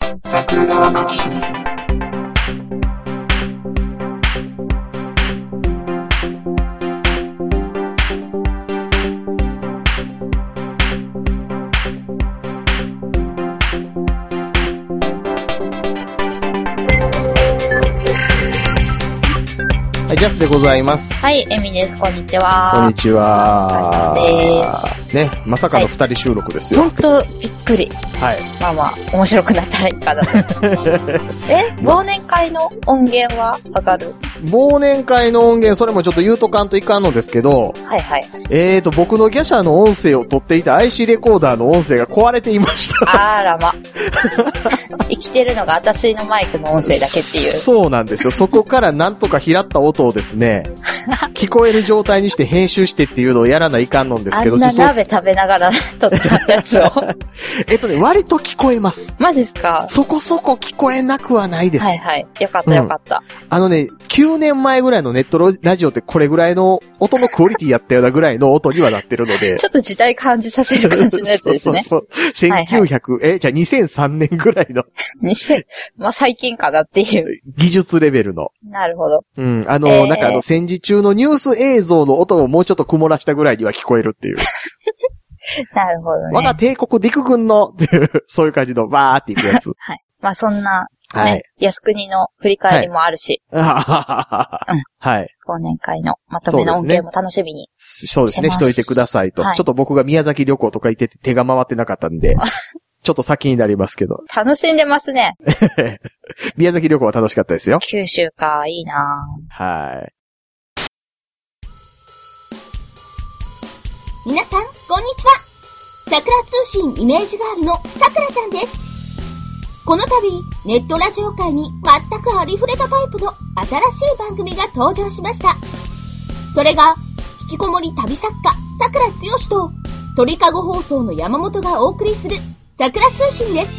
桜川マキシム。 はい、ジャスでございます。 はい、エミです。こんにちは。 こんにちは。 お疲れ様です。 ね、まさかの二人収録ですよ。 ほんと、びっくり。 はい。 まあまあ、面白くなったらいいかなと。忘年会の音源は上がる？ 忘年会の音源、それもちょっと言うとかんといかんのですけど、 はいはい。 僕のギャシャの音声を取っていた IC レコーダーの音声が壊れていました。 あらま。生きてるのが私のマイクの音声だけっていう。 そうなんですよ。そこからなんとか拾った音をですね、聞こえる状態にして編集してっていうのをやらないかんのんですけど。 あんな鍋食べながら撮ったやつを。 割と聞こえます。 マジですか？ そこそこ聞こえなくはないです。 はいはい。よかったよかった。 9年前ぐらいのネットラジオってこれぐらいの音のクオリティやったようなぐらいの音にはなってるので。 ちょっと時代感じさせる感じのやつですね。 そう。1900、はいはい、じゃあ2003年ぐらいの。 まあ、最近かなっていう。 技術レベルの。 なるほど。 うん。戦時中のニュース映像の音をもうちょっと曇らしたぐらいには聞こえるっていう。 なるほどね。 我が帝国陸軍のっていう、そういう感じのバーっていくやつ。 はい。まあそんな、ね、 はい、 靖国の振り返りもあるし。 はい。はい。 忘年会のまとめの音源も楽しみにそうですね。しといてくださいと、はい。ちょっと僕が宮崎旅行とか行ってて手が回ってなかったんで、ちょっと先になりますけど。 楽しんでますね。 宮崎旅行は楽しかったですよ。 九州か、いいなぁ。 はい。 皆さん、こんにちは。桜通信イメージガールのさくらちゃんです。この度、ネットラジオ界に全くありふれたタイプの新しい番組が登場しました。それが、引きこもり旅作家、さくらつよしと、鳥かご放送の山本がお送りする、桜通信です。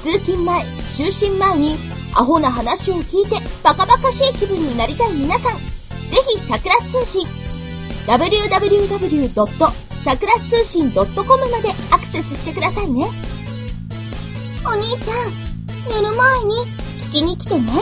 通勤前、就寝前に、アホな話を聞いてバカバカしい気分になりたい皆さん、ぜひ桜通信、www. 桜通信 .com までアクセスしてくださいね。お兄ちゃん、寝る前に聞きに来てね。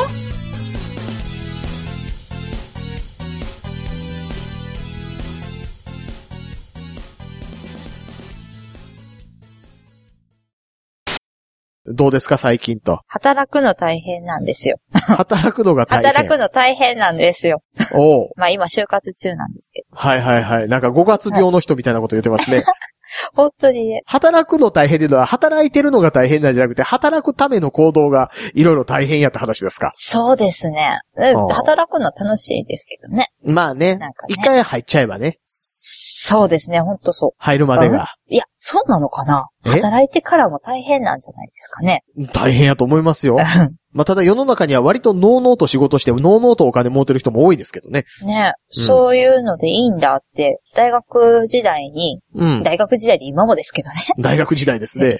どうですか最近と。 働くの大変なんですよ。 働くのが大変。 働くの大変なんですよ。 おう。 まあ今就活中なんですけど。 はいはいはい。なんか5月病の人みたいなこと言ってますね。 本当にね。働くの大変っていうのは、働いてるのが大変なんじゃなくて、働くための行動がいろいろ大変やった話ですか？ そうですね。働くの楽しいですけどね。 まあね。なんかね。一回入っちゃえばね。 そうですね、ほんとそう。 入るまでが。 いや、そうなのかな？働いてからも大変なんじゃないですかね。 大変やと思いますよ。まあ、ただ世の中には割とノーノーと仕事して、ノーノーとお金持ってる人も多いですけどね。 ね、そういうのでいいんだって、大学時代に、大学時代で今もですけどね。 大学時代ですね。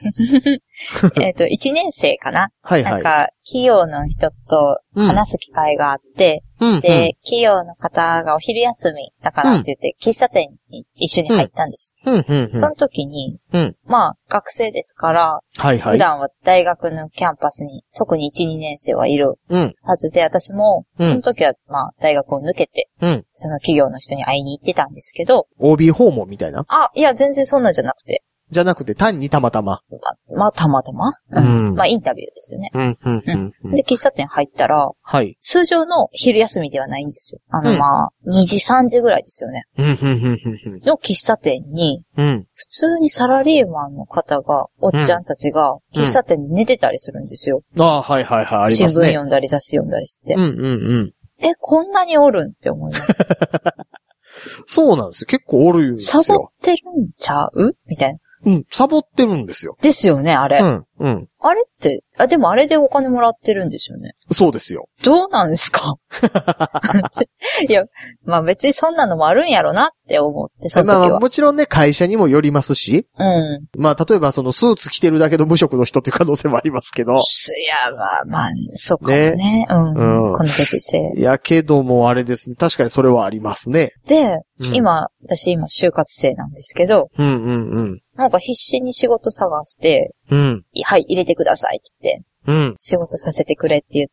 1年生かな？ はいはい。 なんか、企業の人と話す機会があって、で、企業の方がお昼休みだからって言って、喫茶店に一緒に入ったんですよ。その時に、まあ、学生ですから、普段は大学のキャンパスに、特に1、2年生はいるはずで、私も、その時は、まあ、大学を抜けて、その企業の人に会いに行ってたんですけど、 OB 訪問みたいな？ いや、全然そんなんじゃなくて。 じゃなくて、単にたまたま。 まあ、たまたま。まあ、インタビューですよね。で、喫茶店入ったら、通常の昼休みではないんですよ。まあ、2時、3時ぐらいですよね。の喫茶店に、普通にサラリーマンの方が、おっちゃんたちが、喫茶店で寝てたりするんですよ。 はいはいはい、ありますね。 新聞読んだり、雑誌読んだりして。こんなにおるんって思いました。 そうなんですよ。結構おるんですよ。 サボってるんちゃうみたいな。 サボってるんですよ。 ですよね、あれ。あれって、でもあれでお金もらってるんですよね。 そうですよ。 どうなんですか？いや、まあ別にそんなのもあるんやろなって思って、その時は。 まあもちろんね、会社にもよりますし。まあ例えばそのスーツ着てるだけの無職の人っていう可能性もありますけど。いや、まあ、そうかもね。このご時世。 やけどもあれですね。確かにそれはありますね。 で、私今就活生なんですけど。なんか必死に仕事探して、 はい、入れてくださいって言って、仕事させてくれって言って、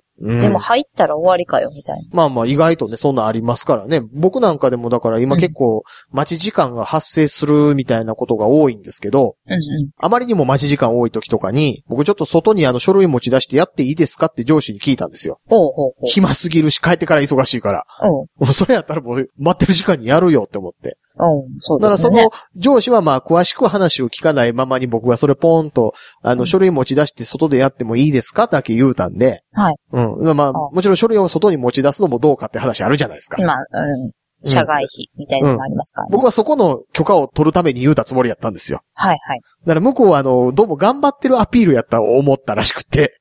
でも入ったら終わりかよ、みたいな。 まあまあ意外とね、そんなありますからね。僕なんかでもだから今結構待ち時間が発生するみたいなことが多いんですけど、あまりにも待ち時間多い時とかに、僕ちょっと外に書類持ち出してやっていいですかって上司に聞いたんですよ。暇すぎるし帰ってから忙しいから。それやったらもう待ってる時間にやるよって思って。 そうですね。 だからその上司はまあ詳しく話を聞かないままに僕がそれポーンと書類持ち出して外でやってもいいですかだけ言うたんで。 はい。 まあもちろん書類を外に持ち出すのもどうかって話あるじゃないですか。 まあ、社外費みたいなのがありますからね。 僕はそこの許可を取るために言うたつもりやったんですよ。 はいはい。 だから向こうはどうも頑張ってるアピールやったと思ったらしくて。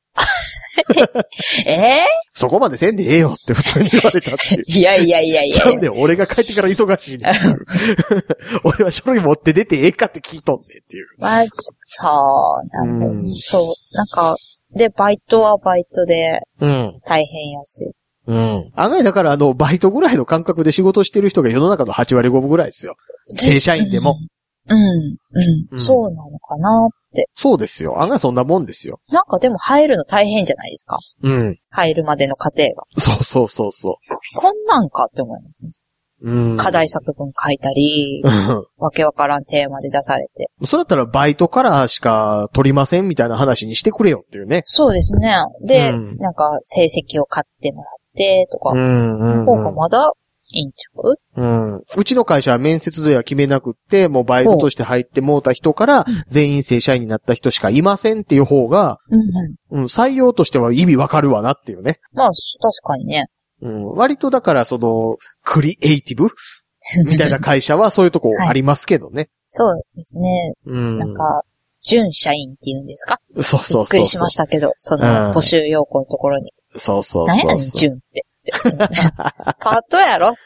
そこまでせんでええよって普通に言われたっていう。 いや。 ちゃうで、俺が帰ってから忙しいねん。俺は書類持って出てええかって聞いとんねんっていう。 まあ、そうなんだ、そう。なんか、で、バイトはバイトで、大変やし。 案外だからバイトぐらいの感覚で仕事してる人が世の中の8割5分ぐらいですよ。正社員でも。そうなのかなって。 そうですよ。案外そんなもんですよ。 なんかでも入るの大変じゃないですか。入るまでの過程が。 そう。 こんなんかって思いますね。課題作文書いたり、わけわからんテーマで出されて。 それだったらバイトからしか取りませんみたいな話にしてくれよっていうね。 そうですね。で、なんか成績を買ってもらってとか、方がまだいいんちゃう？ うちの会社は面接では決めなくって、もうバイトとして入ってもうた人から全員正社員になった人しかいませんっていう方が、採用としては意味わかるわなっていうね。 まあ、確かにね。 割とだからクリエイティブみたいな会社はそういうとこありますけどね。 そうですね。なんか、準社員って言うんですか？ そう。 びっくりしましたけど、その募集要項のところに。 そう。 何やねん、準って。パートやろって。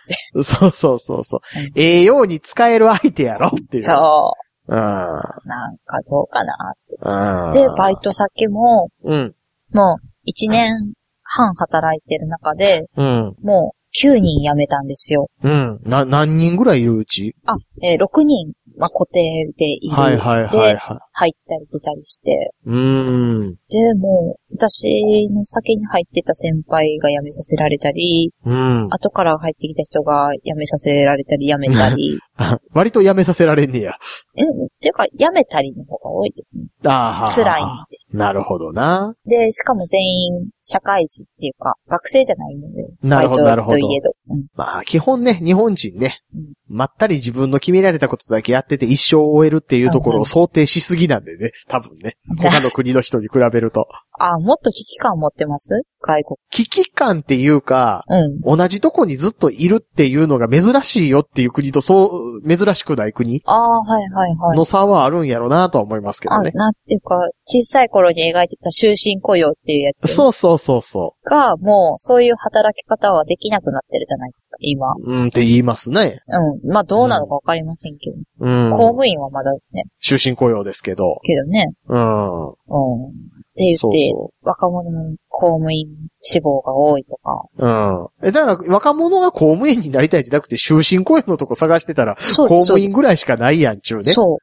そう。ええように使える相手やろっていう。 そう。なんかどうかなって。で、バイト先も、もう1年半働いてる中で、もう9人辞めたんですよ。 何人ぐらいいるうち ？6人。まあ、固定でいる。で、入ったり出たりして。で、もう、私の先に入ってた先輩が辞めさせられたり、後から入ってきた人が辞めさせられたり、辞めたり。 割と辞めさせられんねや。 っていうか、辞めたりの方が多いですね。辛いんで。 なるほどな。 で、しかも全員、社会人っていうか、学生じゃないので。 なるほど。 バイトといえど。 まあ、基本ね、日本人ね、まったり自分の決められたことだけやってて一生終えるっていうところを想定しすぎなんでね、多分ね。他の国の人に比べると。 もっと危機感持ってます？外国。 危機感っていうか、同じとこにずっといるっていうのが珍しいよっていう国と珍しくない国の差はあるんやろうなとは思いますけどね。 なんていうか、小さい頃に描いてた終身雇用っていうやつ。 そう。が、 もう、そういう働き方はできなくなってるじゃないですか、今。 って言いますね。 まあ、どうなのかわかりませんけど。公務員はまだね。 終身雇用ですけど。 ね。って言って、若者の公務員志望が多いとか。 だから、若者が公務員になりたいんじゃなくて、終身雇用のとこ探してたら、公務員ぐらいしかないやんちゅうね。そ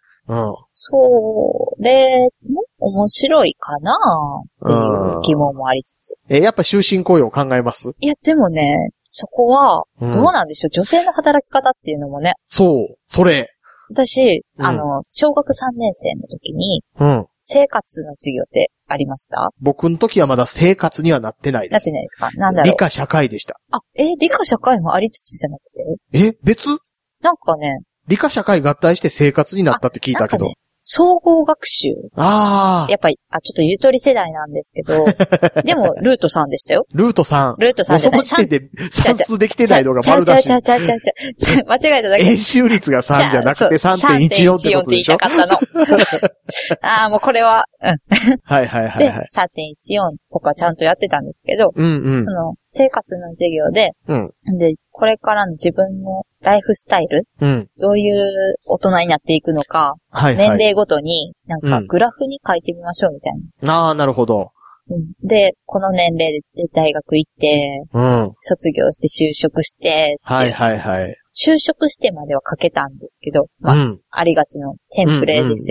れも面白いかなっていう疑問もありつつ。 やっぱ終身雇用考えます？ いや、でもね、そこは、どうなんでしょう、女性の働き方っていうのもね。 それ。 私、小学3年生の時に、生活の授業ってありました？ 僕の時はまだ生活にはなってないです。 なってないですか？なんだろう。 理科社会でした。 理科社会もありつつじゃなくて？ 別？ なんかね。 理科社会合体して生活になったって聞いたけど。 総合学習。やっぱり、ちょっとゆとり世代なんですけど、でも、ルート3でしたよ。 ルート3 じゃない。 そこで算数できてないのが丸出し。 間違えただけ。 演習率が3じゃなくて 3.14 ってことでしょ？ 3.14 って言いたかったの。もうこれは、 はい。 で、3.14 とかちゃんとやってたんですけど、その、生活の授業で、で、これからの自分のライフスタイル、どういう大人になっていくのか、年齢ごとになんかグラフに書いてみましょうみたいな。 なるほど。 で、この年齢で大学行って、卒業して就職して、就職してまでは書けたんですけど、ありがちのテンプレですよ。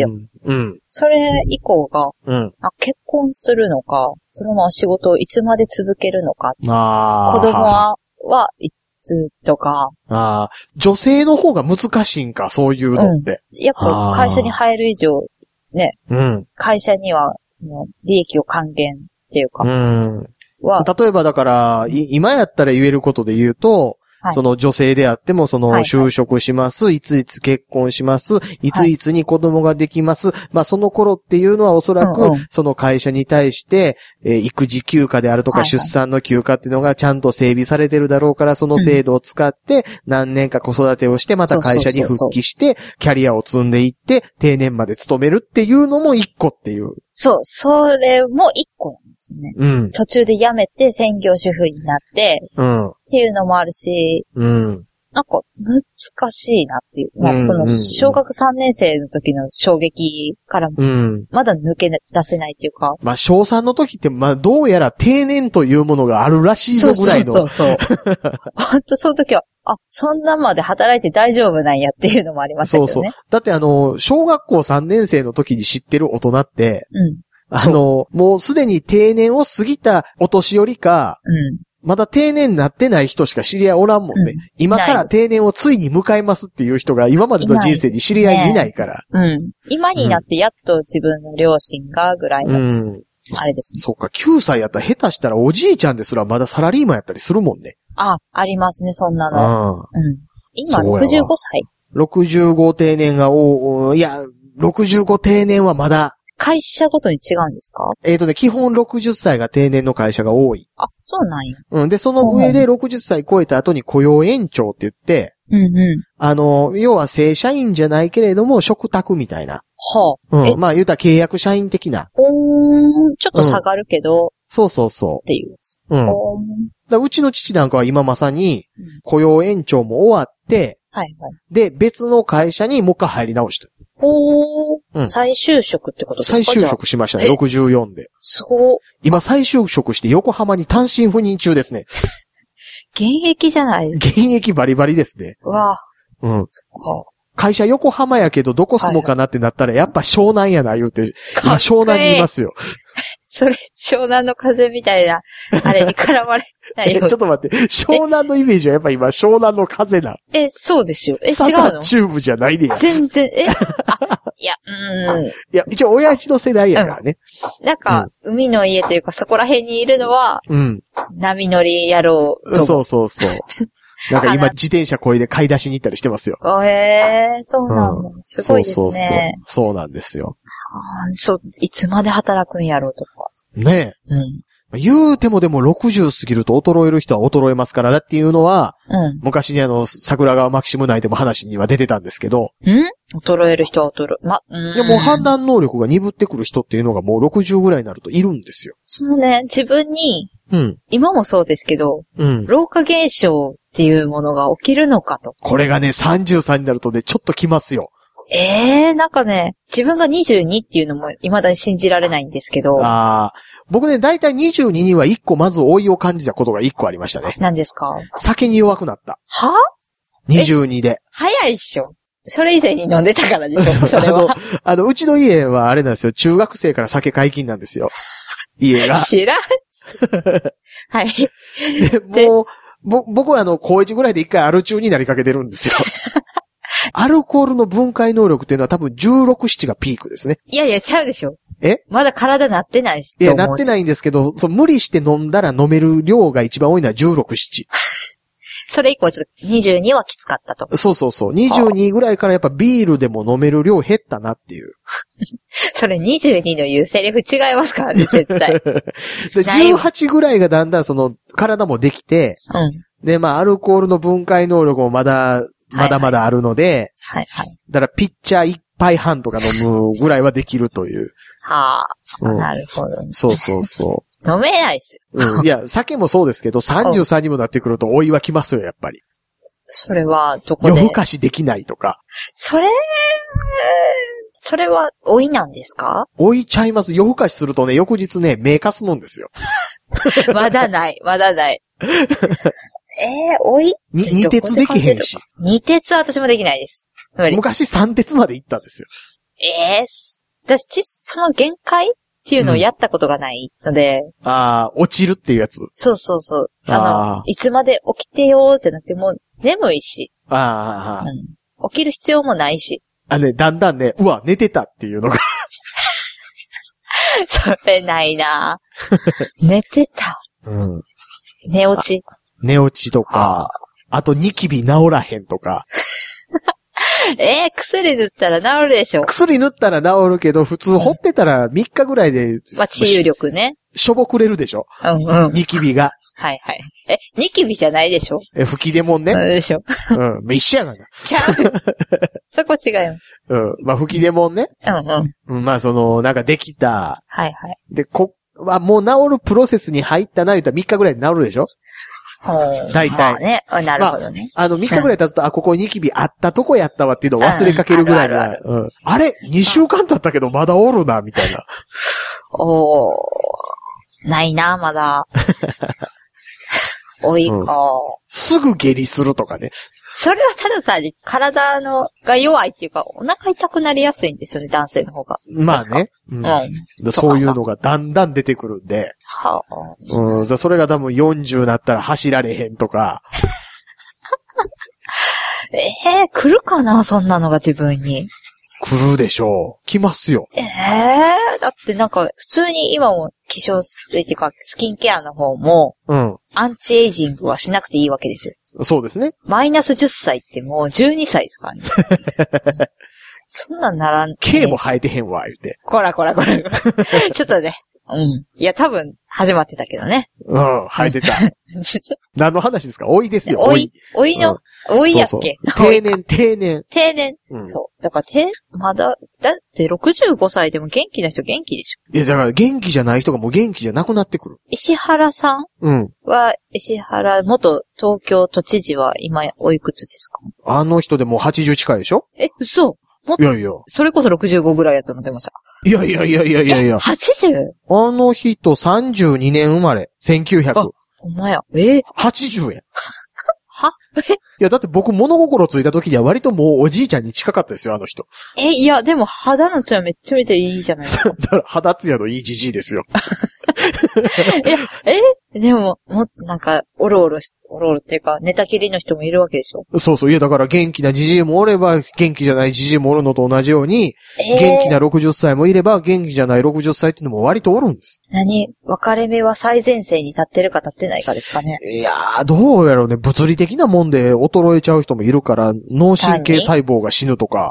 うん。 それ以降が、 うん。 結婚するのか、そのまま仕事をいつまで続けるのか。子供はいつとか。 女性の方が難しいんか、そういうのって。 やっぱ会社に入る以上、ね。 うん。 会社には、利益を還元っていうか。 うん。例えばだから、今やったら言えることで言うと、はい、その女性であっても、就職します、いついつ結婚します、いついつに子供ができます。まあ、その頃っていうのはおそらく、その会社に対して、育児休暇であるとか、出産の休暇っていうのがちゃんと整備されてるだろうから、その制度を使って、何年か子育てをして、また会社に復帰して、キャリアを積んでいって、定年まで勤めるっていうのも一個っていう。 そう、それも一個なんですよね。うん。途中で辞めて専業主婦になって、うん。っていうのもあるし、うん。なんか、難しいなっていう。まあ、小学3年生の時の衝撃からも、まだ抜け出せないっていうか。 まあ、小3の時って、まあ、どうやら定年というものがあるらしいぞぐらいの。 そう。本当その時は、そんなまで働いて大丈夫なんやっていうのもありましたけどね。そう。 だって小学校3年生の時に知ってる大人って、もうすでに定年を過ぎたお年寄りか、まだ定年になってない人しか知り合いおらんもんね。今から定年をついに迎えますっていう人が今までの人生に知り合いにいないから。 今になってやっと自分の両親がぐらいの、あれですね。 そうか、9歳やったら下手したらおじいちゃんですらまだサラリーマンやったりするもんね。 ありますね、そんなの。今65歳 ?65 定年がいや、65定年はまだ。 会社ごとに違うんですか？ 基本60歳が定年の会社が多い。 そうなんや。 で、その上で60歳超えた後に雇用延長って言って、要は正社員じゃないけれども、嘱託みたいな。まあ言うたら契約社員的な。 ちょっと下がるけど。 そう。 っていう。 うちの父なんかは今まさに、雇用延長も終わって、で、別の会社にもう一回入り直した。 再就職ってことですか？ 再就職しましたね、64で。 すごい。 今再就職して横浜に単身赴任中ですね。 現役じゃないですか。現役バリバリですね。会社横浜やけどどこ住もうかなってなったらやっぱ湘南やな言うて、今湘南にいますよ。 それ、湘南の風みたいな、あれに絡まれないよ。 ちょっと待って、湘南のイメージはやっぱ今湘南の風な。 そうですよ。違うの？ チューブじゃないでや。 全然、いや、一応親父の世代やからね。 なんか、海の家というかそこら辺にいるのは、波乗り野郎と。 そう。なんか今自転車こいで買い出しに行ったりしてますよ。 そうなんだ。すごいですね。 そうなんですよ。 いつまで働くんやろうとか。 ねえ。言うてもでも60過ぎると衰える人は衰えますからだっていうのは、昔に桜川マキシム内でも話には出てたんですけど。 衰える人は衰え。 でも判断能力が鈍ってくる人っていうのがもう60ぐらいになるといるんですよ。 自分に、今もそうですけど、老化現象っていうものが起きるのかと。 これがね、33になるとね、ちょっときますよ。 なんかね、自分が22っていうのも未だに信じられないんですけど。 僕ね、だいたい22には1個まず老いを感じたことが1個ありましたね。 何ですか？ 酒に弱くなった。22で。 早いっしょ。それ以前に飲んでたからでしょ、それは。 うちの家はあれなんですよ、中学生から酒解禁なんですよ。家が。 知らん。はい。 で、もう、僕は高1ぐらいで一回アル中になりかけてるんですよ。アルコールの分解能力っていうのは多分16、7がピークですね。 いや、ちゃうでしょ。まだ体なってないし。 いや、なってないんですけど、無理して飲んだら飲める量が一番多いのは16、7。 それ以降ちょっと22はきつかったと。 そう。22ぐらいからやっぱビールでも飲める量減ったなっていう。 それ22の言うセリフ違いますからね、絶対。 で18ぐらいがだんだん体もできて、で、アルコールの分解能力もまだまだあるので、だからピッチャー1杯半とか飲むぐらいはできるという。 なるほど、ね。 そう。 飲めないっすよ。いや、酒もそうですけど、33にもなってくると老いはきますよ、やっぱり。 それは、どこで？ 夜更かしできないとか。 それは老いなんですか？ 老いちゃいます。夜更かしするとね、翌日ね、目かすもんですよ。 まだない。老い？ 二鉄できへんし。 二鉄は私もできないです。 昔3鉄まで行ったんですよ。 私、その限界っていうのをやったことがないので。 落ちるっていうやつ。 そうそうそう。いつまで起きてよーじゃなくて、もう眠いし。起きる必要もないし。 だんだんね、うわ、寝てたっていうのが。 それないな寝てた。寝落ち。 寝落ちとか、あとニキビ治らへんとか。 薬塗ったら治るでしょ。 薬塗ったら治るけど、普通掘ってたら3日ぐらいで。 治癒力ね。 しょぼくれるでしょ。ニキビが。 はいはい。ニキビじゃないでしょ。 吹き出もんね。 でしょ。 一緒やがな。 ちゃう。そこ違うよ。 吹き出もんね。なんかできた。 はいはい。 で、もう治るプロセスに入ったな、言ったら3日ぐらいで治るでしょ。大体。 ね。なるほどね。 3日ぐらい経つと、ここニキビあったとこやったわっていうのを忘れかけるぐらいの。あれ ?2 週間経ったけどまだおるな、みたいな。 ないな、まだ。多いか。 すぐ下痢するとかね。 それはただ単に体が弱いっていうか、お腹痛くなりやすいんですよね、男性の方が。 まあね。そういうのがだんだん出てくるんで。それが多分40になったら走られへんとか。 来るかな、そんなのが自分に。 来るでしょう。来ますよ。 だってなんか、普通に今も化粧水っていうか、スキンケアの方も、アンチエイジングはしなくていいわけですよ。そうですね。マイナス10歳ってもう12歳ですからね。そんなんならん。 毛も生えてへんわ、言うて。 こら。ちょっとね。いや、多分、始まってたけどね。 生えてた。何の話ですか？老いですよ。老いやっけ？ 定年。 そう。だから、だって65歳でも元気な人元気でしょ。 いや、だから元気じゃない人がもう元気じゃなくなってくる。 石原さん石原元東京都知事は今おいくつですか？ あの人でもう80近いでしょ？ 嘘？ いやいや。 それこそ65ぐらいやと思ってました。 いや。80？ あの人32年生まれ。1900。 ほんまや。 80円。いや、だって僕物心ついた時には割ともうおじいちゃんに近かったですよ、あの人。 いや、でも肌のツヤめっちゃめちゃいいじゃないですか。 だから肌ツヤのいいじじいですよ。 でも、もっとなんか、おろおろっていうか、寝たきりの人もいるわけでしょ？そう。 いや、だから元気なじじいもおれば、元気じゃないじじいもおるのと同じように、元気な60歳もいれば、元気じゃない60歳っていうのも割とおるんです。 分かれ目は最前線に立ってるか立ってないかですかね。 いやー、どうやろうね。物理的なもんで衰えちゃう人もいるから、脳神経細胞が死ぬとか。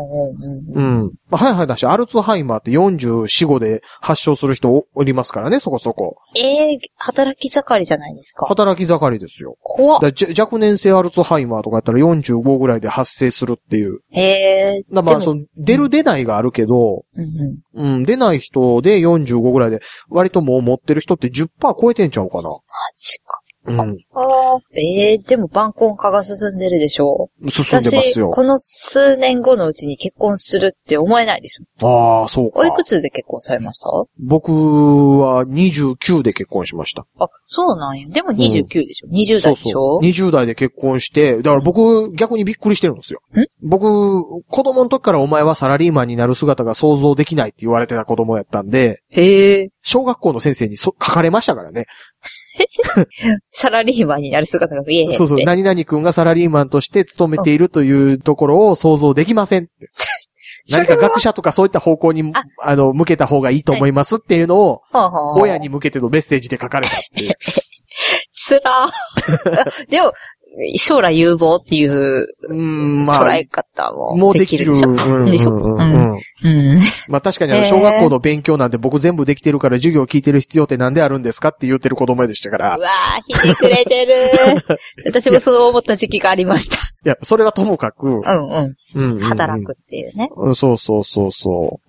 はいだし、アルツハイマーって44、5で発症する人おりますからね、そこそこ。 働き盛りじゃないですか。 働き盛りですよ。 怖っ。 若年性アルツハイマーとかやったら45ぐらいで発生するっていう。出る出ないがあるけど、出ない人で45ぐらいで、割ともう持ってる人って 10% 超えてんちゃうかな。マジか。でも晩婚化が進んでるでしょ？ 進んでますよ。 私、この数年後のうちに結婚するって思えないですもん。そうか。 おいくつで結婚されました？ 僕は29で結婚しました。 そうなんや。でも29でしょ？ 20 代でしょ？ 20代で結婚して、だから僕、逆にびっくりしてるんですよ。僕、子供の時からお前はサラリーマンになる姿が想像できないって言われてた子供やったんで、小学校の先生に書かれましたからね。 サラリーマンになる姿が見えへんって。 何々君がサラリーマンとして勤めているというところを想像できませんって。何か学者とかそういった方向に、向けた方がいいと思いますっていうのを、親に向けてのメッセージで書かれたっていう。 つらー。でも、将来有望っていう、捉え方もできるでしょ。でしょ。確かに小学校の勉強なんて僕全部できてるから授業を聞いてる必要ってなんであるんですかって言ってる子供でしたから。 うわー、ひねくれてる。私もそう思った時期がありました。 いや、それはともかく。 働くっていうね。 そう。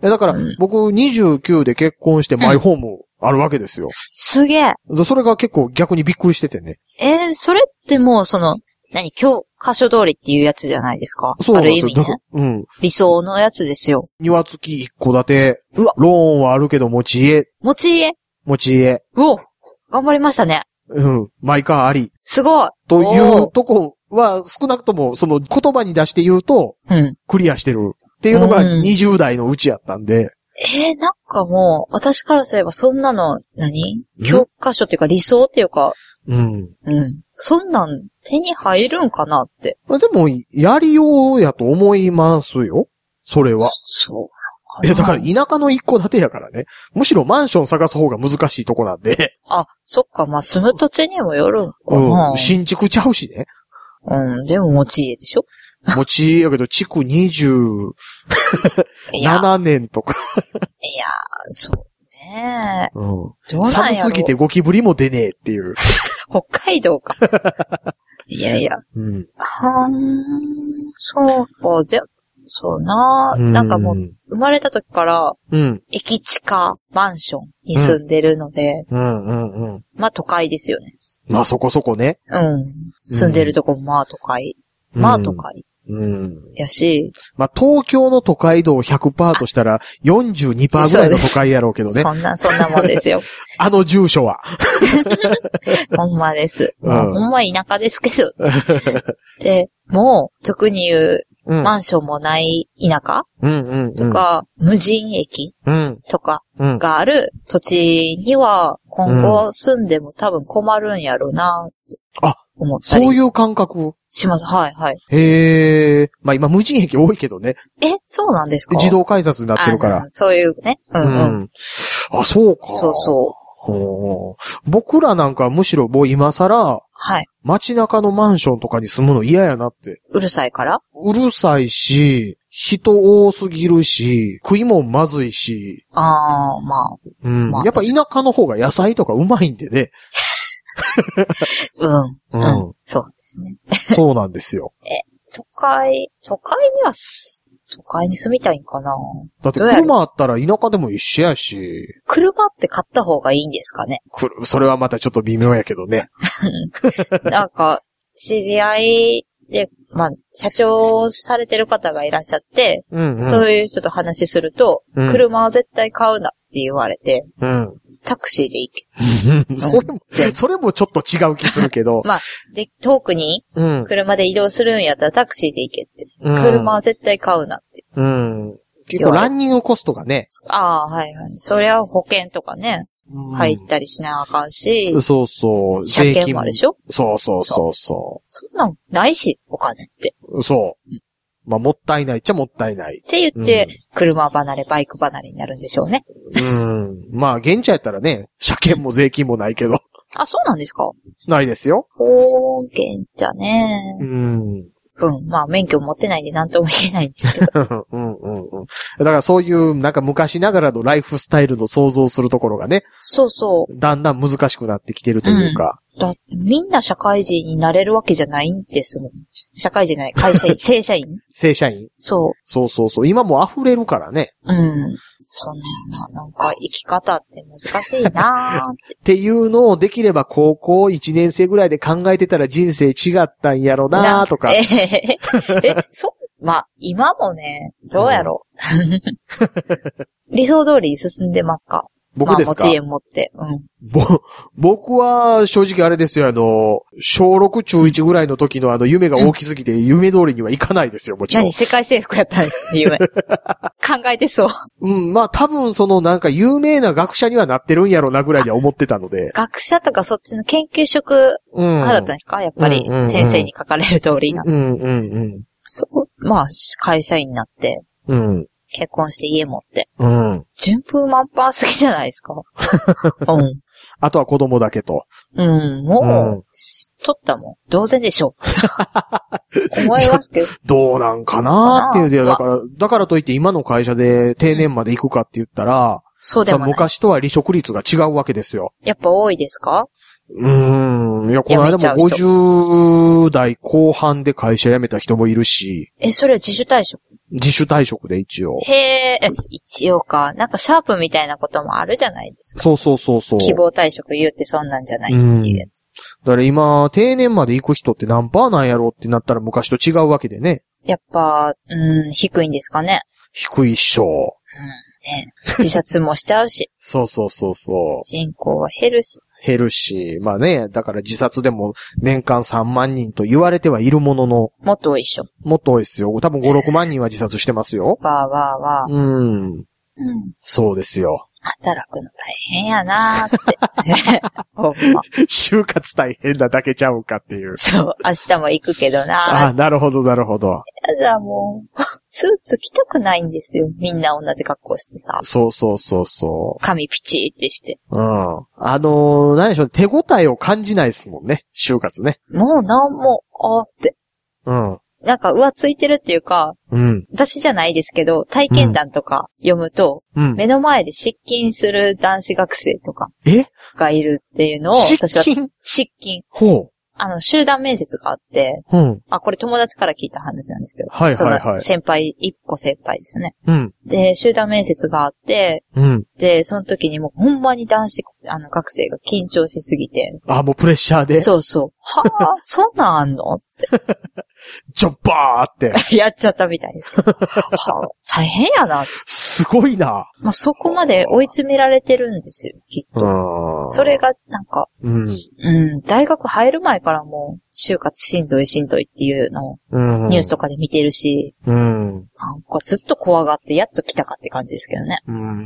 だから、僕29で結婚してマイホームあるわけですよ。 すげえ。 それが結構逆にびっくりしててね。 それってもう教科書通りっていうやつじゃないですか。 そうなんですよ。 ある意味ね。理想のやつですよ。 庭付き一戸建て。ローンはあるけど持ち家。 持ち家。頑張りましたね。 マイカーあり。 すごい。 というとこは少なくともその言葉に出して言うと、クリアしてるっていうのが20代のうちやったんで。 なんかもう、私からすればそんなの教科書っていうか理想っていうか、うん。そんなん手に入るんかなって。 でも、やりようやと思いますよ。それは。 そう。 だから田舎の一戸建てやからね。むしろマンション探す方が難しいとこなんで。 あ、そっか、まあ、住む土地にもよるんかな。 新築ちゃうしね。 でも持ち家でしょ？ 持ち家やけど、築27年とか。 いやー、そうね。 どうなんやろ。寒すぎてゴキブリも出ねえっていう。 北海道か。いや。そうか、そうな。なんかもう、生まれた時から、駅地下マンションに住んでるので、まあ都会ですよね。 まあそこそこね。 住んでるとこもまあ都会。まあ都会。やし。 まあ東京の都会度を 100% としたら 42% ぐらいの都会やろうけどね。 そんなもんですよ。 住所は。 ほんまです。ほんま田舎ですけど。で、もう、俗に言う、マンションもない田舎とか、無人駅とかがある土地には、今後住んでも多分困るんやろうな、 あ、思ったり。そういう感覚します。はい。 へえ。まあ今無人駅多いけどね。 そうなんですか？ 自動改札になってるから。 そういうね。あ、 そうか。 そう。 僕らなんかむしろもう今更、街中のマンションとかに住むの嫌やなって。 うるさいから？ うるさいし、人多すぎるし、食いもんまずいし。 まあ。 やっぱ田舎の方が野菜とかうまいんでね。 そうですね。 そうなんですよ。 都会に住みたいんかな？ だって車あったら田舎でも一緒やし。 車って買った方がいいんですかね？ それはまたちょっと微妙やけどね。 なんか、知り合いで、まあ、社長されてる方がいらっしゃって、そういう人と話すると、車は絶対買うなって言われて、タクシーで行け。 それもちょっと違う気するけど。 まあ、で、遠くに、車で移動するんやったらタクシーで行けって。車は絶対買うなって。 結構ランニングコストがね。 はい。そりゃ保険とかね、入ったりしなあかんし。 そう。 車検もあるでしょ？ そう。 そんなんないし、お金って。 そう。まあ、もったいないっちゃもったいない。 って言って、車離れ、バイク離れになるんでしょうね。 まあ、現地やったらね、車検も税金もないけど。 あ、そうなんですか？ ないですよ。 現地はね。まあ、免許持ってないんで何とも言えないんですけど。 だからそういう、なんか昔ながらのライフスタイルの想像するところがね。 そう。 だんだん難しくなってきてるというか。 みんな社会人になれるわけじゃないんですもん。社会人じゃない、会社員、正社員？ 正社員？ そう。 今も溢れるからね。 そんな、なんか生き方って難しいなーっていうのをできれば高校1年生ぐらいで考えてたら人生違ったんやろなーとか。 まあ、今もね、どうやろう。理想通りに進んでますか？ 僕ですか？ 持ち家持って。 僕は正直あれですよ、小6中1ぐらいの時の夢が大きすぎて、夢通りにはいかないですよ、もちろん。 何、世界征服やったんですか、夢。考えてそう。 まあ多分なんか有名な学者にはなってるんやろうなぐらいには思ってたので。 学者とかそっちの研究職派だったんですか？やっぱり、先生に書かれる通りな。まあ、会社員になって。結婚して家持って。順風満帆すぎじゃないですか。 あとは子供だけと。 もう、取ったもん。同然でしょ。思いますけど。 どうなんかなっていうで、だからといって今の会社で定年まで行くかって言ったら、 そうでもない。 昔とは離職率が違うわけですよ。 やっぱ多いですか？ いや、この間も50代後半で会社辞めた人もいるし。 それは自主退職？ 自主退職で一応。 一応か。なんかシャープみたいなこともあるじゃないですか。 そう。 希望退職言うってそんなんじゃないっていうやつ。 だから今、定年まで行く人って何パーなんやろってなったら昔と違うわけでね。 やっぱ、低いんですかね。 低いっしょ。 自殺もしちゃうし。 そう。 人口は減るし。まあね、だから自殺でも年間3万人と言われてはいるものの。 もっと多いっしょ。 もっと多いっすよ。多分5、6万人は自殺してますよ。 わー。 うん。 そうですよ。 働くの大変やなーって。ほんま。 就活大変なだけちゃうかっていう。 そう。明日も行くけどなー。 あ、なるほど、なるほど。 じゃあもう、スーツ着たくないんですよ。みんな同じ格好してさ。 そうそうそうそう。 髪ピチーってして。 うん。何でしょう、手応えを感じないですもんね。就活ね。 もうなんも、って。 うん。 なんか浮ついてるっていうか、 うん。 私じゃないですけど、体験談とか読むと、 うん、 目の前で失禁する男子学生とかがいるっていうのを、 私は失禁。 ほう。 集団面接があって、 うん。 これ友達から聞いた話なんですけど、 はいはいはい。 その先輩、一個先輩ですよね。 うん。で、 集団面接があって、 うん。 で、その時にもうほんまに男子、学生が緊張しすぎて。 もうプレッシャーで。 そうそう。はぁ、そんなんあんのって。 ジョッバーって。 やっちゃったみたいですけど。大変やな。 すごいな。 そこまで追い詰められてるんですよ、きっと。それが、なんか、大学入る前からもう、就活しんどいっていうのを、ニュースとかで見てるし、なんかずっと怖がってやっと来たかって感じですけどね。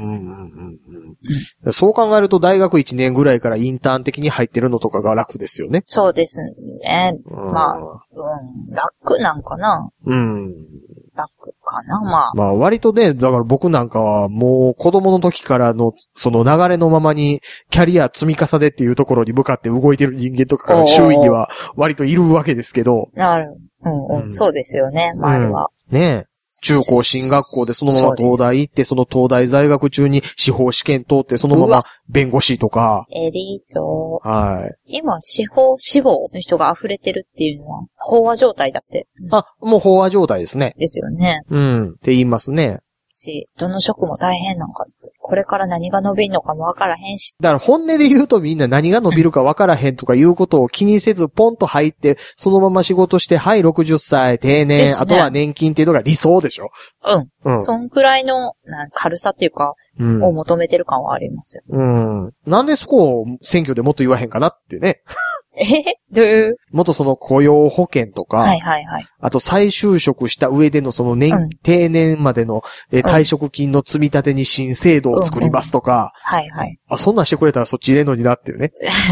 そう考えると大学1年ぐらいからインターン的に入ってるのとかが楽ですよね。 そうですね。楽なんかな。楽かな、 割とね、だから僕なんかはもう子供の時からのその流れのままにキャリア積み重ねっていうところに向かって動いてる人間とかが周囲には割といるわけですけど。 なる。そうですよね、あれは。 ねえ。中高進学校でそのまま東大行って、その東大在学中に司法試験通ってそのまま弁護士とか。 エリート。 はい。 今、司法志望の人が溢れてるっていうのは、飽和状態だって。 もう飽和状態ですね。 ですよね。 って言いますね。 どの職も大変なんか。これから何が伸びんのかもわからへんし。 だから本音で言うとみんな何が伸びるかわからへんとかいうことを気にせずポンと入って、そのまま仕事して、はい、60歳、定年、あとは年金っていうのが理想でしょ。そんくらいの軽さっていうか、を求めてる感はありますよ。 なんでそこを選挙でもっと言わへんかなってね。 どういうもっとその雇用保険とか、あと再就職した上でのその定年までの退職金の積み立てに新制度を作りますとか、そんなんしてくれたらそっち入れんのになっていうね。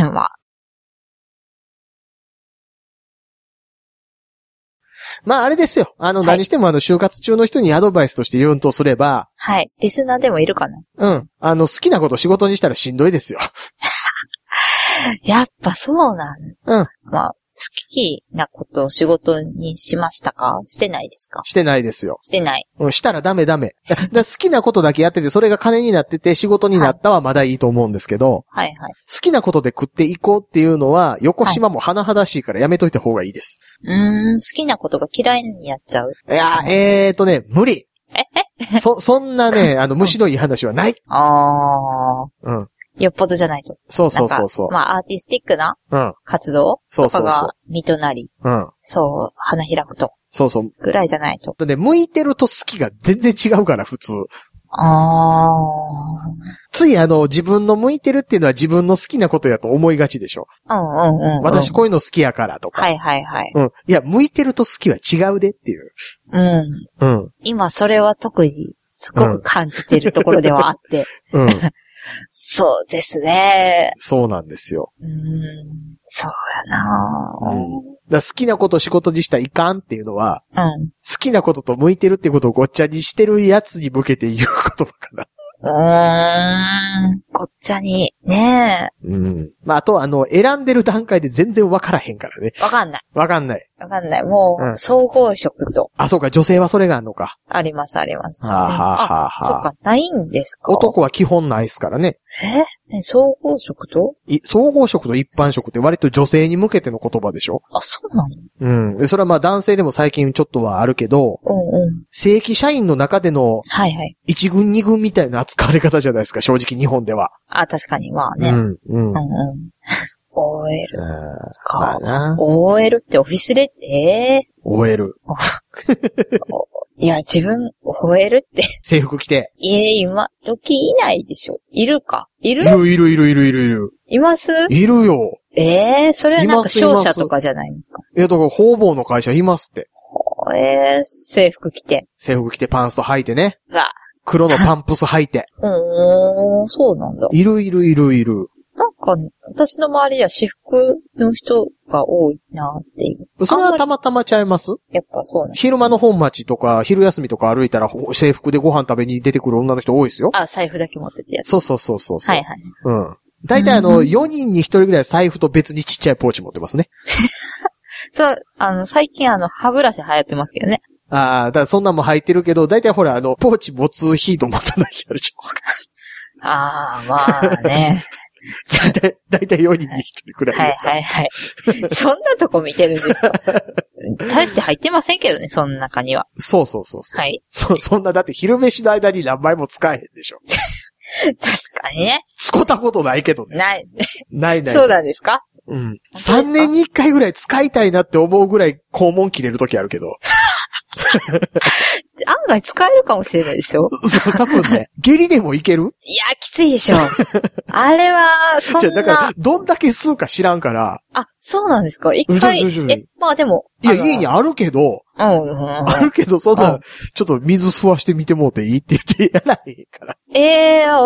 あれですよ。何しても就活中の人にアドバイスとして言うんとすれば。 はい。リスナーでもいるかな？ 好きなこと仕事にしたらしんどいですよ。 やっぱそうなん。好きなことを仕事にしましたか？してないですか？ してないですよ。 してない。 したらダメ。好きなことだけやってて、それが金になってて仕事になったはまだいいと思うんですけど、好きなことで食っていこうっていうのは、横島も甚だしいからやめといた方がいいです。 好きなことが嫌いにやっちゃう？ いや、無理。そんなね、虫のいい話はない。 よっぽどじゃないと。 そう。 アーティスティックな活動とかが身となり、花開くと。ぐらいじゃないと。 で、向いてると好きが全然違うから、普通。つい自分の向いてるっていうのは自分の好きなことやと思いがちでしょ。私こういうの好きやからとか。いや、向いてると好きは違うでっていう。今それは特にすごく感じてるところではあって。そうですね。そうなんですよ。そうやな、好きなこと仕事にしたらいかんっていうのは、好きなことと向いてるってことをごっちゃにしてるやつに向けて言う言葉かな。ごっちゃに、ねえ。あと選んでる段階で全然わからへんからね。わかんない。もう、総合職と。そうか、女性はそれがあるのか。あります。そっか、ないんですか？男は基本ないですからね。総合職と？総合職と一般職って割と女性に向けての言葉でしょ？そうなの？で、それは男性でも最近ちょっとはあるけど、正規社員の中での、一軍二軍みたいな扱われ方じゃないですか、正直日本では。確かに、ね。OL か。OL ってオフィスで、OL。いや、自分、OL って。制服着て。今、時いないでしょ。いるか。いる。います？いるよ。それはなんか商社とかじゃないんですか？だから方々の会社いますって。制服着て。パンスト履いてね。 黒のパンプス履いて。 そうなんだ。 いる。 なんか、私の周りでは私服の人が多いなっていう。 それはたまたまちゃいます？ やっぱそうなんです。 昼間の本町とか、昼休みとか歩いたら、制服でご飯食べに出てくる女の人多いですよ。 財布だけ持っててやつ。 そう。 はいはい。 うん。大体4人に1人ぐらい財布と別にちっちゃいポーチ持ってますね。 そう、最近歯ブラシ流行ってますけどね。 だからそんなんも入ってるけど、大体ほらポーチ持つ日と持たない日あるじゃないですか。 まあね。 だいたい4人に1人くらい。 はい。そんなとこ見てるんですか？大して入ってませんけどね、その中には。 そう。 はい。 そんな、だって昼飯の間に何枚も使えへんでしょ。 確かにね。 使ったことないけどね。ない。 そうなんですか？ うん。3年に1回ぐらい使いたいなって思うぐらい肛門切れるときあるけど。 案外使えるかもしれないですよ。 そう、多分ね。下痢でもいける？ いや、きついでしょ。あれは、そんな。 だから、どんだけ吸うか知らんから。 そうなんですか？一回。まあでも。 いや、家にあるけど。あるけど、そんな、ちょっと水吸わしてみてもうていいって言ってやらへんから。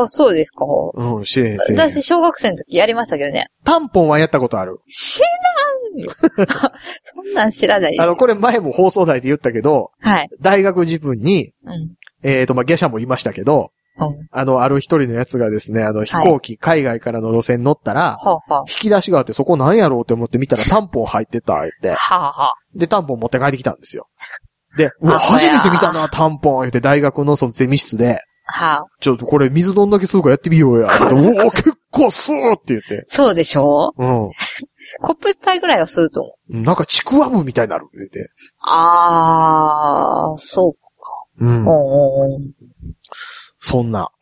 そうですか。 知れん。 私、小学生の時やりましたけどね。 タンポンはやったことある？ 知らんよ。そんなん知らないですよ。 これ前も放送内で言ったけど。 はい。 大学自分に。下車もいましたけど。ある一人のやつがですね、飛行機、海外からの路線乗ったら、引き出しがあってそこなんやろうって思って見たらタンポン入ってた、言って。で、タンポン持って帰ってきたんですよ。で、初めて見たな、タンポン言って、大学のそのゼミ室で。ちょっとこれ水どんだけ吸うかやってみようや。結構吸うって言って。 そうでしょ？ コップ一杯ぐらいは吸うと思う。なんかちくわぶみたいになる、言って。 そうか。そんな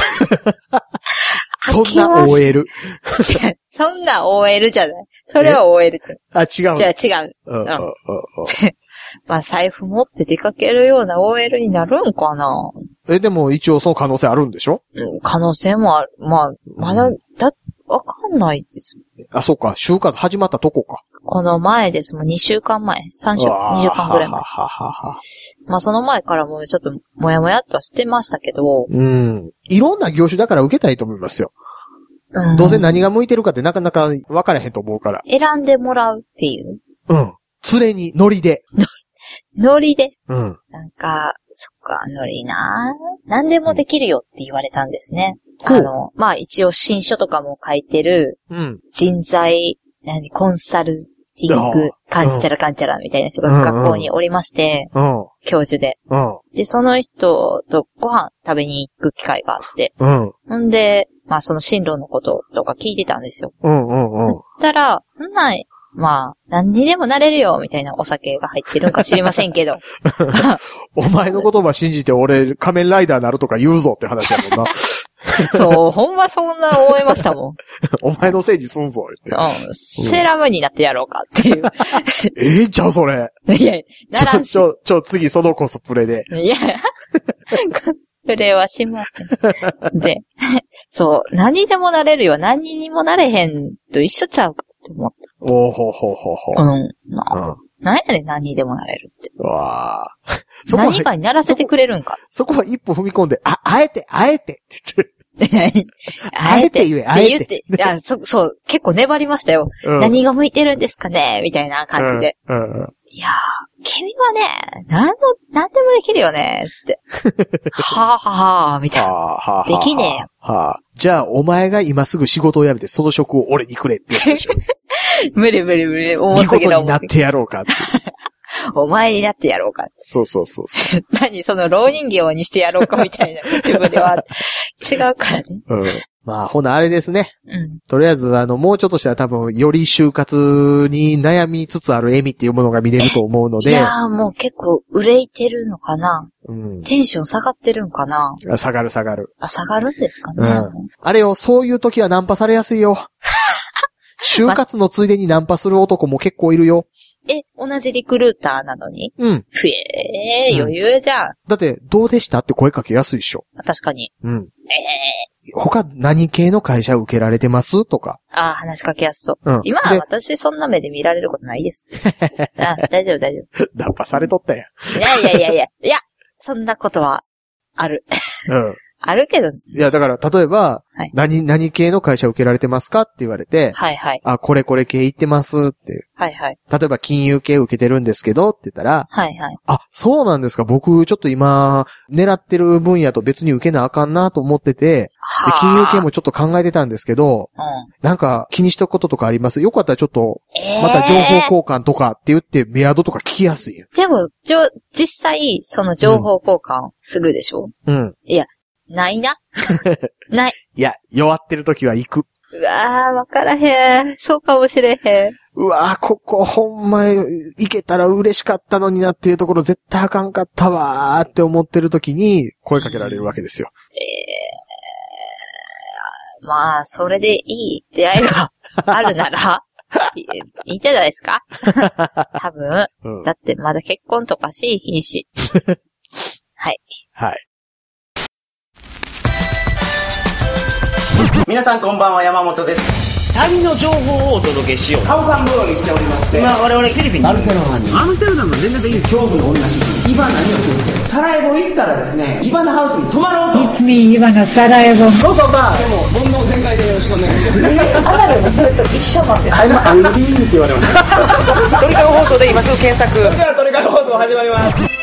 OL。 そんな OL じゃない。それは OL じゃない。 違う。 違う。まあ、財布持って出かけるような OL になるんかな。 でも一応その可能性あるんでしょ？ 可能性もある。まあ、まだ、わかんないですよ。 そうか。就活始まったとこか。 この前ですもん、2週間前。2週間ぐらい前。まあその前からもちょっともやもやっとはしてましたけど。 いろんな業種だから受けたいと思いますよ。どうせ何が向いてるかってなかなか分からへんと思うから。 選んでもらうっていう。 連れに、ノリで。 ノリで。なんか、そっか、ノリなぁ。何でもできるよって言われたんですね。まあ一応新書とかも書いてる、人材、コンサルティング、かんちゃらかんちゃらみたいな人が学校におりまして、教授で。で、その人とご飯食べに行く機会があって、んで、まあその進路のこととか聞いてたんですよ。そしたら、まあ、何にでもなれるよ、みたいなお酒が入ってるんか知りませんけど。 お前の言葉信じて俺、仮面ライダーなるとか言うぞって話やもんな。 そう、ほんまそんな思いましたもん。 お前のせいにすんぞ、言って。 セーラームーンになってやろうかっていう。 じゃあそれ。 いや、ならんし。 次そのコスプレで。 いや、コスプレはしません。で、そう、何でもなれるよ、何にもなれへんと一緒ちゃうかって思った。何やねん、何にでもなれるって。何かにならせてくれるんか。 そこは一歩踏み込んで、あえてって言って。 あえて言ってそう、結構粘りましたよ。何が向いてるんですかねみたいな感じで。いやー、君はね、何でもできるよねって。はぁ、みたいな。できねえよ。 じゃあ、お前が今すぐ仕事を辞めて、その職を俺にくれって言うでしょ。 無理。 見事になってやろうかって。 お前になってやろうか。 そう。 何その老人形にしてやろうかみたいな自分では違うからね。 まあ、ほなあれですね。とりあえず、もうちょっとしたら多分、より就活に悩みつつあるエミっていうものが見れると思うので。 いやーもう結構憂いてるのかな。テンション下がってるのかな。 下がる。 下がるんですかね。 あれよ、そういう時はナンパされやすいよ。就活のついでにナンパする男も結構いるよ。 同じリクルーターなのに？余裕じゃん。 だって、どうでしたって声かけやすいっしょ。 確かに。 他何系の会社受けられてますとか。 話しかけやすそう。今は私そんな目で見られることないです。大丈夫。 ナンパされとったやん。 いや、そんなことはある。 うん。 あるけど。いや、だから、例えば、はい、何系の会社受けられてますかって言われて、 はいはい。 あ、これ系行ってますっていう。 はいはい。 例えば、金融系受けてるんですけどって言ったら、 はいはい。 あ、そうなんですか。僕、ちょっと今、狙ってる分野と別に受けなあかんなと思ってて、で、金融系もちょっと考えてたんですけど、なんか気にしたこととかあります？よかったらちょっと、また情報交換とかって言って、メアドとか聞きやすい。 でも、実際、その情報交換するでしょ？ うん。 いや、ないな。ない。 いや、弱ってる時は行く。 うわー、わからへん。そうかもしれへん。 うわー、ここほんま行けたら嬉しかったのになっていうところ絶対あかんかったわーって思ってる時に声かけられるわけですよ。 まあ、それでいい出会いがあるなら、いいんじゃないですか？多分、うん。だってまだ結婚とかしいいし。はい。 はい。 皆さんこんばんは、山本です。 旅の情報をお届けしよう。 カオサンブロに来ておりまして、 今我々フィリピンバルセロナに。 アムステルダム全然できる。 恐怖の女主人イバナに送って、サラエボ行ったらですね、イバナハウスに泊まろうと。 It's me, イバナサラエボ。 どうぞバー。でも煩悩全開でよろしくお願いします。 アナルもそれと一緒なんです。 アンビーンって言われました。 トリカゴ放送で今すぐ検索。 それではトリカゴ放送始まります。